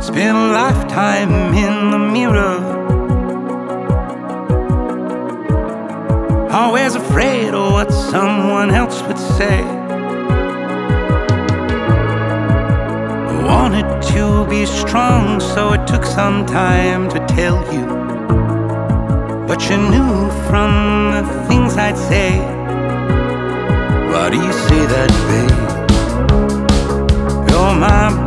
Spent a lifetime in the mirror, always afraid of what someone else would say. Wanted to be strong, so it took some time to tell you, but you knew from the things I'd say. Why do you say that, babe? You're my